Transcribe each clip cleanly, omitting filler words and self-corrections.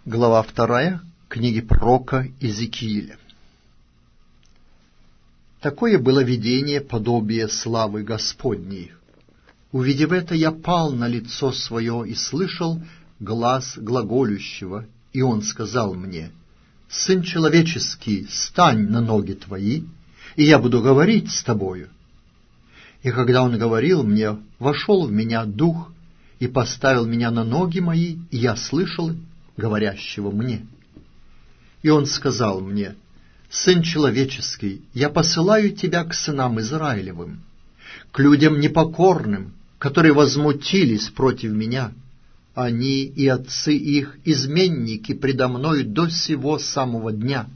Глава 2 книги пророка Иезекииля. Такое было видение подобие славы Господней. Увидев это, я пал на лицо свое и слышал глас глаголющего, и он сказал мне: «Сын человеческий, стань на ноги твои, и я буду говорить с тобою». И когда он говорил мне, вошел в меня дух и поставил меня на ноги мои, и я слышал говорящего мне. И он сказал мне: «Сын человеческий, я посылаю тебя к сынам Израилевым, к людям непокорным, которые возмутились против меня. Они и отцы их изменники предо мною до сего самого дня.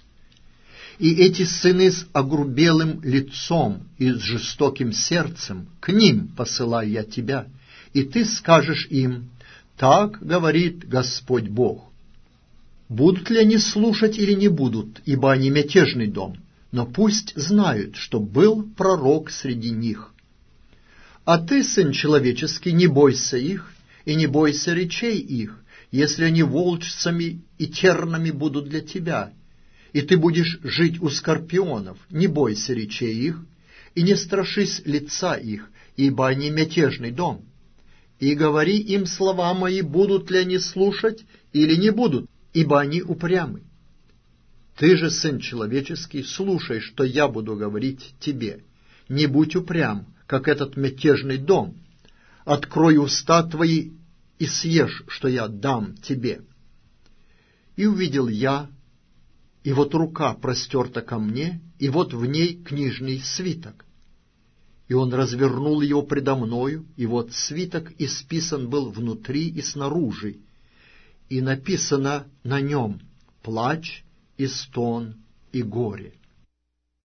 И эти сыны с огрубелым лицом и с жестоким сердцем, к ним посылаю я тебя, и ты скажешь им: так говорит Господь Бог. Будут ли они слушать или не будут, ибо они мятежный дом, но пусть знают, что был пророк среди них. А ты, сын человеческий, не бойся их, и не бойся речей их, если они волчцами и тернами будут для тебя, и ты будешь жить у скорпионов, не бойся речей их, и не страшись лица их, ибо они мятежный дом. И говори им слова мои, будут ли они слушать или не будут, ибо они упрямы. Ты же, сын человеческий, слушай, что я буду говорить тебе. Не будь упрям, как этот мятежный дом. Открой уста твои и съешь, что я дам тебе». И увидел я, и вот рука простерта ко мне, и вот в ней книжный свиток. И он развернул его предо мною, и вот свиток исписан был внутри и снаружи, и написано на нем плач и стон и горе.